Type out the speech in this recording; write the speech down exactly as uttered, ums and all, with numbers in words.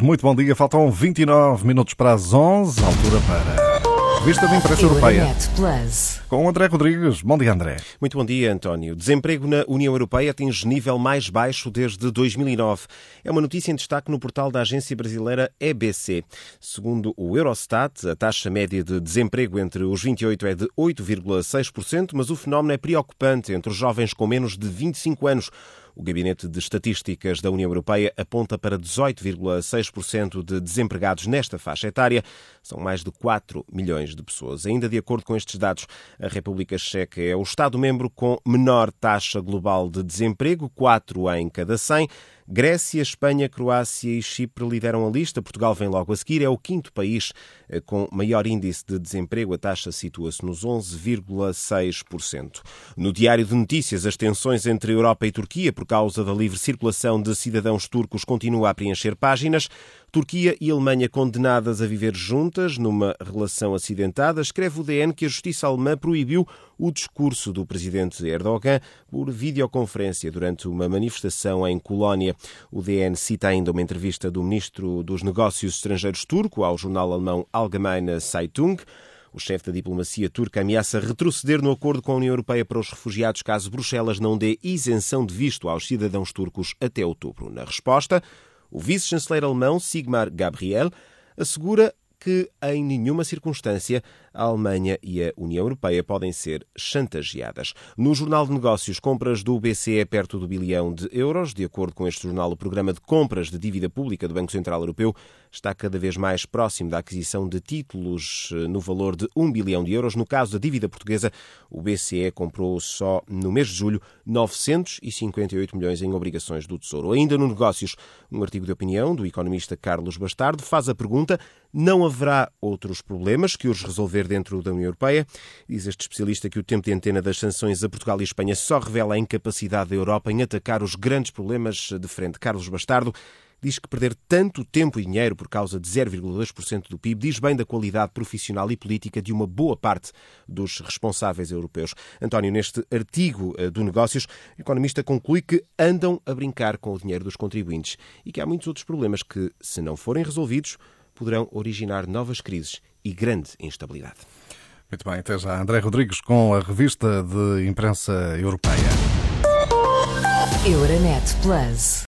muito bom dia. Faltam vinte e nove minutos para as onze, altura para a Revista de Imprensa Europeia. Com o André Rodrigues. Bom dia, André. Muito bom dia, António. Desemprego na União Europeia atinge nível mais baixo desde dois mil e nove. É uma notícia em destaque no portal da agência brasileira E B C. Segundo o Eurostat, a taxa média de desemprego entre os vinte e oito é de oito vírgula seis por cento, mas o fenómeno é preocupante entre os jovens com menos de vinte e cinco anos. O Gabinete de Estatísticas da União Europeia aponta para dezoito vírgula seis por cento de desempregados nesta faixa etária. São mais de quatro milhões de pessoas. Ainda de acordo com estes dados, a República Checa é o Estado-membro com menor taxa global de desemprego, quatro em cada cem. Grécia, Espanha, Croácia e Chipre lideram a lista. Portugal vem logo a seguir. É o quinto país com maior índice de desemprego. A taxa situa-se nos onze vírgula seis por cento. No Diário de Notícias, as tensões entre Europa e Turquia por causa da livre circulação de cidadãos turcos continua a preencher páginas. Turquia e Alemanha condenadas a viver juntas numa relação acidentada. Escreve o D N que a justiça alemã proibiu o discurso do presidente Erdogan por videoconferência durante uma manifestação em Colónia. O D N cita ainda uma entrevista do ministro dos Negócios Estrangeiros turco ao jornal alemão Allgemeine Zeitung. O chefe da diplomacia turca ameaça retroceder no acordo com a União Europeia para os refugiados caso Bruxelas não dê isenção de visto aos cidadãos turcos até outubro. Na resposta, o vice-chanceler alemão Sigmar Gabriel assegura que, em nenhuma circunstância, a Alemanha e a União Europeia podem ser chantageadas. No Jornal de Negócios, compras do B C E perto do bilhão de euros. De acordo com este jornal, o programa de compras de dívida pública do Banco Central Europeu está cada vez mais próximo da aquisição de títulos no valor de um bilhão de euros. No caso da dívida portuguesa, o B C E comprou só no mês de julho novecentos e cinquenta e oito milhões em obrigações do Tesouro. Ainda no Negócios, um artigo de opinião do economista Carlos Bastardo faz a pergunta: não haverá outros problemas que os resolver dentro da União Europeia? Diz este especialista que o tempo de antena das sanções a Portugal e Espanha só revela a incapacidade da Europa em atacar os grandes problemas de frente. Carlos Bastardo diz que perder tanto tempo e dinheiro por causa de zero vírgula dois por cento do P I B diz bem da qualidade profissional e política de uma boa parte dos responsáveis europeus. António, neste artigo do Negócios, o economista conclui que andam a brincar com o dinheiro dos contribuintes e que há muitos outros problemas que, se não forem resolvidos, poderão originar novas crises e grande instabilidade. Muito bem, até já. André Rodrigues com a Revista de Imprensa Europeia. Euronet Plus.